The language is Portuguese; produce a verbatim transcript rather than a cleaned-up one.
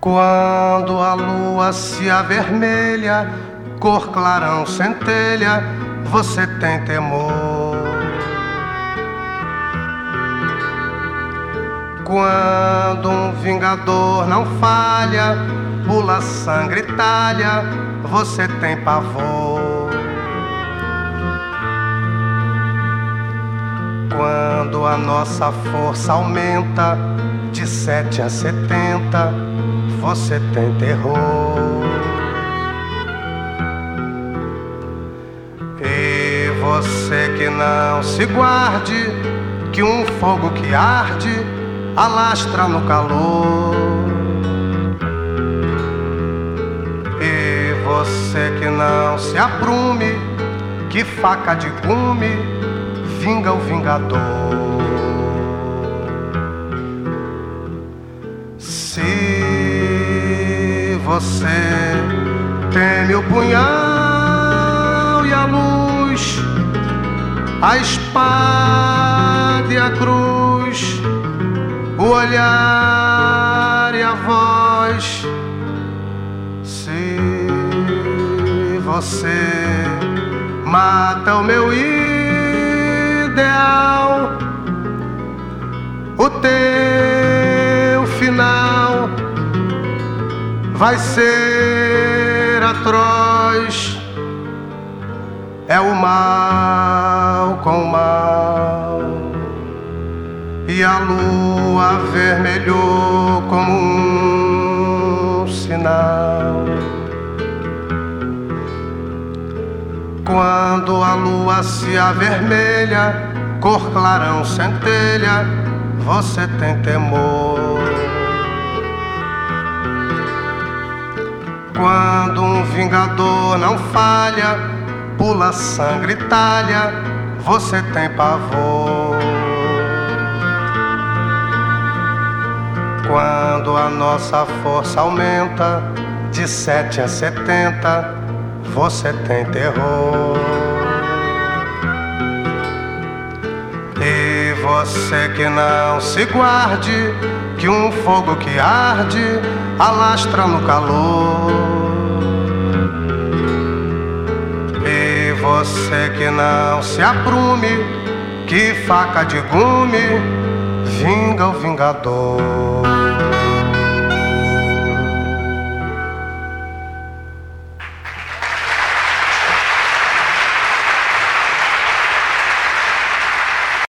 Quando a lua se avermelha, cor clarão centelha, você tem temor. Quando um vingador não falha, pula sangue e talha, você tem pavor. Quando a nossa força aumenta de sete a setenta, você tem terror. E você que não se guarde, que um fogo que arde alastra no calor. E você que não se aprume, que faca de gume vinga o vingador. Se você teme o punhal e a luz, a espada e a cruz, o olhar e a voz, se você mata o meu ideal, o teu final vai ser atroz. É o mal com o mal, e a lua vermelhou como um sinal. Quando a lua se avermelha, cor clarão centelha, você tem temor. Quando um vingador não falha, pula sangue e talha, você tem pavor. Quando a nossa força aumenta de sete a setenta, você tem terror. E você que não se guarde, que um fogo que arde alastra no calor. E você que não se aprume, que faca de gume vinga o vingador.